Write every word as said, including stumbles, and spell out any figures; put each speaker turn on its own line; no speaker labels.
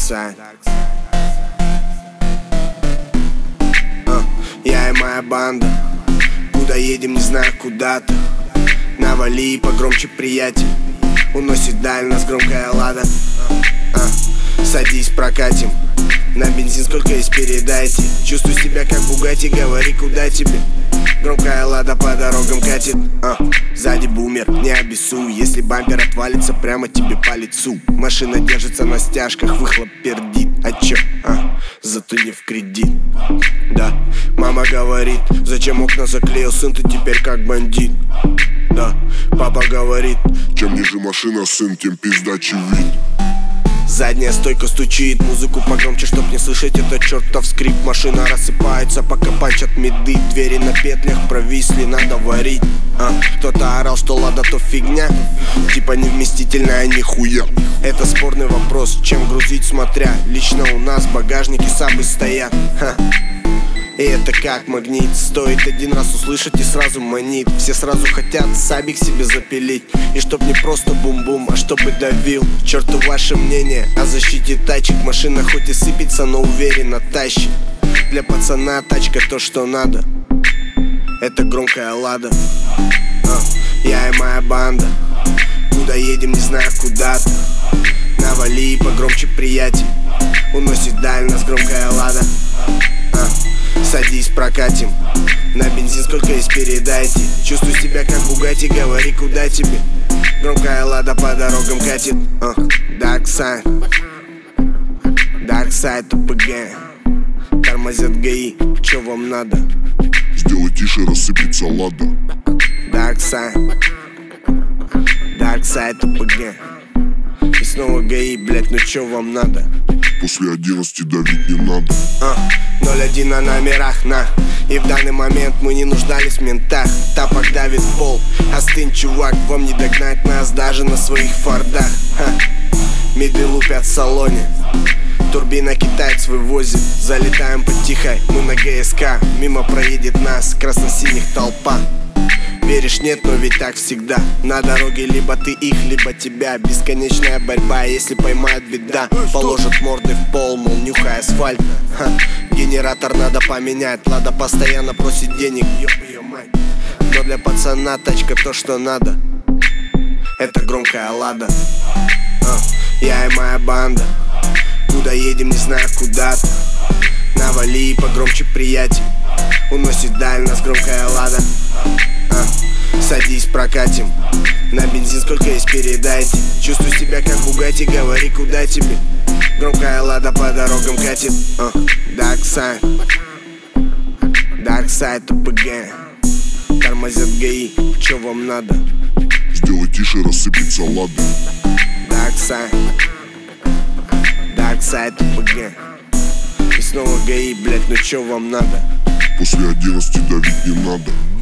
Darkside. uh, Я и моя банда. Куда едем, не знаю, куда-то. Навали погромче, приятель. Уносит даль нас громкая лада. uh, Садись, прокатим. На бензин сколько есть, передайте. Чувствую себя как Бугатти, говори, куда тебе. Громкая лада по дорогам катит. а, Сзади бумер, не обессуй. Если бампер отвалится, прямо тебе по лицу. Машина держится на стяжках, выхлоп пердит. А чё? А, зато не в кредит. Да, мама говорит, зачем окна заклеил, сын, ты теперь как бандит. Да, папа говорит,
чем ниже машина, сын, тем пиздачий вид.
Задняя стойка стучит, музыку погромче, чтоб не слышать этот чертов скрип. Машина рассыпается, пока панчат меды. Двери на петлях провисли, надо варить. а, Кто-то орал, что лада то фигня, типа невместительная нихуя. Это спорный вопрос, чем грузить смотря. Лично у нас в багажнике сабы стоят. Ха. И это как магнит. Стоит один раз услышать и сразу манит. Все сразу хотят сабик себе запилить. И чтоб не просто бум-бум, а чтобы давил. К черту ваше мнение о защите тачек. Машина хоть и сыпется, но уверенно тащит. Для пацана тачка то, что надо. Это громкая лада. а, Я и моя банда. Куда едем, не знаю, куда-то. Навали погромче, приятель. Уносит даль нас громкая лада. а, Садись, прокатим. На бензин сколько есть, передайте. Чувствую себя как Бугатти, говори, куда тебе. Громкая лада по дорогам катит. uh, Darkside. Darkside ОПГ. Тормозят ГАИ, чё вам надо?
Сделай тише, рассыпется лада.
Darkside. Darkside ОПГ. И снова ГАИ, блять, ну чё вам надо?
После одиннадцати давить не надо.
uh, ноль один на номерах, на. И в данный момент мы не нуждались в ментах. Тапок давит в пол. Остынь, чувак, вам не догнать нас даже на своих фордах. Ха. Меды лупят в салоне. Турбина китаец вывозит. Залетаем потихо, мы на ГСК. Мимо проедет нас красно-синих толпа. Веришь, нет, но ведь так всегда. На дороге либо ты их, либо тебя. Бесконечная борьба, если поймают, беда. Положат морды в пол, мол, нюхай асфальт. Ха. Генератор надо поменять. Лада постоянно просит денег, ёб её мать. Но для пацана тачка то, что надо. Это громкая лада. а, Я и моя банда. Куда едем, не знаю, куда-то. Навали погромче, приятель. Уносит даль нас громкая лада. а, Садись, прокатим. На бензин сколько есть, передайте. Чувствую себя как Бугатти, говори, куда тебе. Громкая лада по дорогам катит. uh, Darkside. Darkside ОПГ. Тормозят ГАИ, чё вам надо?
Сделай тише, рассыпется лада.
Darkside. Darkside ОПГ. И снова ГАИ, блять, ну чё вам надо?
После одиннадцати давить не надо.